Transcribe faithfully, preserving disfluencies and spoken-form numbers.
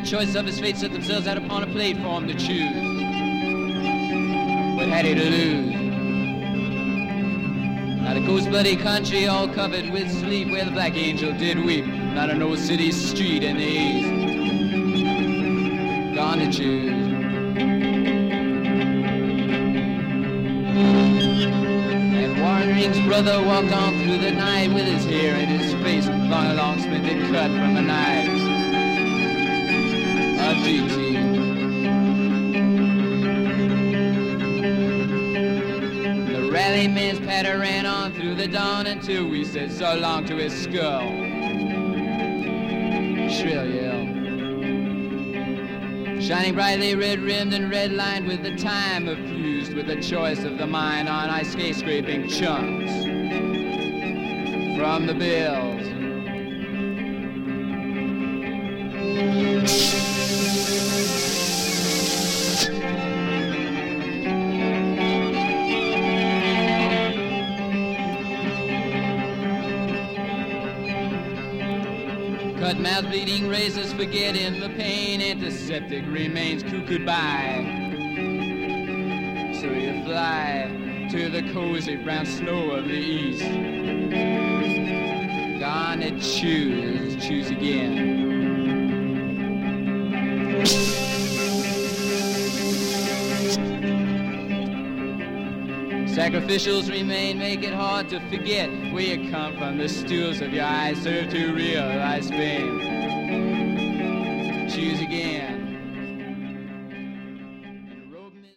choice of his fate set themselves out upon a plate for him to choose. What had he to lose? Now the coast bloody country all covered with sleep, where the black angel did weep, not an old city street in the east. Gone to choose. And Warren Ring's brother walked on through the night with his hair in his face, long a long splintered cut from a knife of G T. The rallyman's patter ran on through the dawn until we said so long to his skull. Shrill yell. Shining brightly red-rimmed and red-lined with the time of fused with the choice of the mind on ice skate scraping chunks from the bills. Cut mouth bleeding razors forget in the pain, antiseptic remains cuckooed by. So you fly to the cozy brown snow of the east. Gone to choose, choose again. Sacrificials remain, make it hard to forget where you come from. The stools of your eyes serve to realize fame. Choose again.